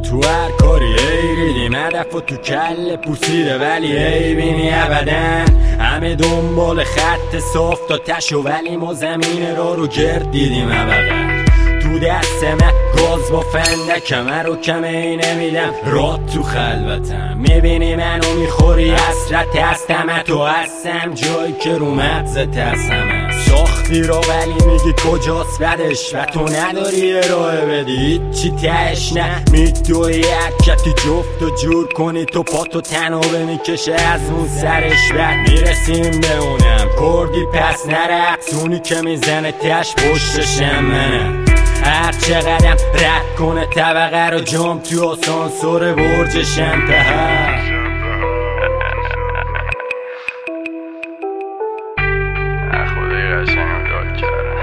تو هر کاری ریدیم هدف و تو کل پوسیده ولی بینی ابدن همه دنبال خط صاف تا تشو ولی ما زمین رو گرد دیدیم ابدا تو دست من گاز با فندکم رو کمه نمیدم راد تو خلوتم میبینی منو میخوری حسرت هستم تو هستم جایی که رو مغزت هستم ساختی رو ولی میگی کجاست بدش و تو نداری راه بدی چی تهش نه میدوی حرکتی جفت و جور کنی تو پاتو تنابه میکشه از اون سرش بد میرسیم به اونم کردی پس نرقصونی که میزنه تش پشتشم منم هر چقدرم رد کنه طبقه رو جام تو آسانسور برج شمپهر خدای قشنگم داد کردم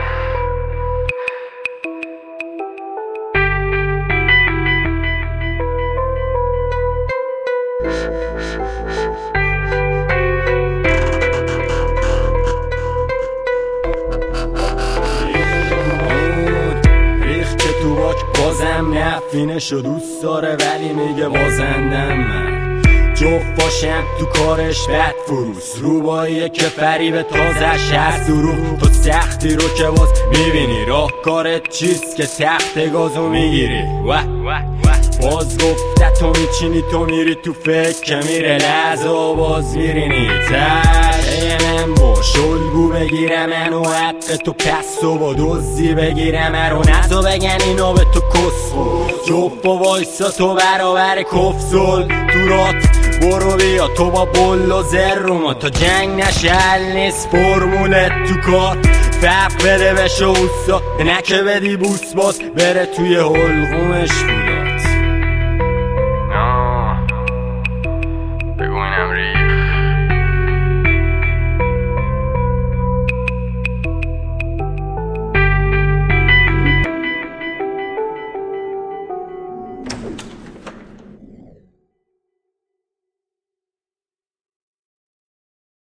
بازم نفینشو دوست داره ولی میگه بازندم من جفت باشم تو کارش بد فروس روباییه که فریب تازش هست درو تو سختی رو که باز میبینی راه کارت چیست که تخت گازو میگیری باز گفته تو میچینی تو میری تو فکر که میره لحظه باز میرینی تشه من باش الگو بگیرم منو حق تو پس و با دوزی بگیرم رو نزا بگن اینا به تو کسخو جب و وایسا تو برابر کفزل تو رات برو بیا تو با بل و زروما تا جنگ نشه حل نیست فرمولت تو کار فرق بده بشه اوستا نه که بدی بوس باز بره توی حلقومش